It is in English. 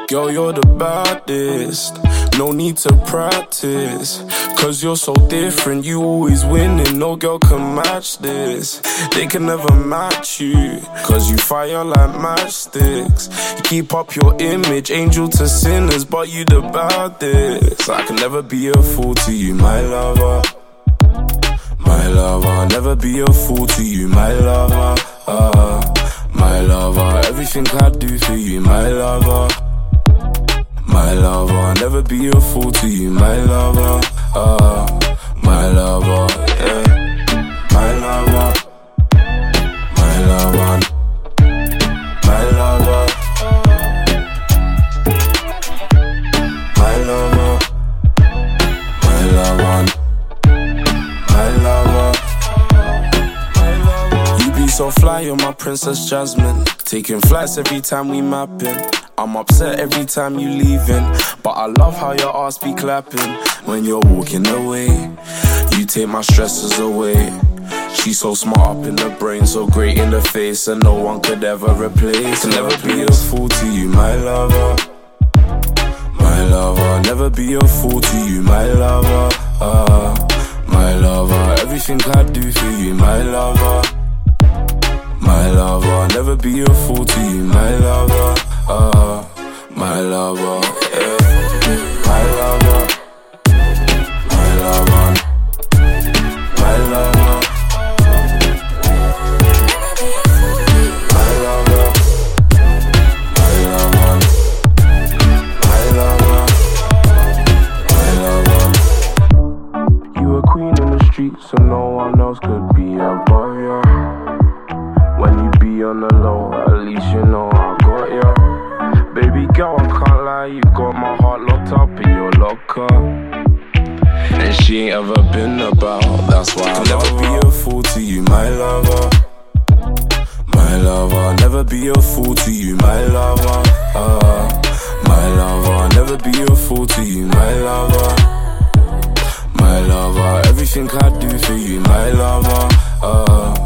Girl, you're the baddest, no need to practice. Cause you're so different, you always winning, no girl can match this. They can never match you, cause you fire like matchsticks. You keep up your image, angel to sinners, but you the baddest. I can never be a fool to you, my lover. My lover, never be a fool to you, my lover. My lover, everything I do for you, my lover. My lover, never be a fool to you, my lover. My lover, yeah. My lover, my lover, my lover, my lover, my lover, my lover. You be so fly, you're my Princess Jasmine. Taking flights every time we mapping. I'm upset every time you leaving, but I love how your ass be clapping when you're walking away. You take my stresses away. She's so smart up in the brain, so great in the face, and no one could ever replace. Can never be a fool to you, my lover. My lover, never be a fool to you, my lover. My lover, everything I do for you, my lover. My lover, never be a fool to you, my lover. My lover, yeah. My lover, my lover, my lover, my lover, my lover, my lover, my lover. You a queen in the streets, so no one else could be above you. When you be on the low, at least you know I got ya. Baby girl, I can't lie, you got my heart locked up in your locker. And she ain't ever been about, that's why I'll never be a fool to you, my lover. My lover, never be a fool to you, my lover. My lover, never be a fool to you, my lover. My lover, everything I do for you, my lover.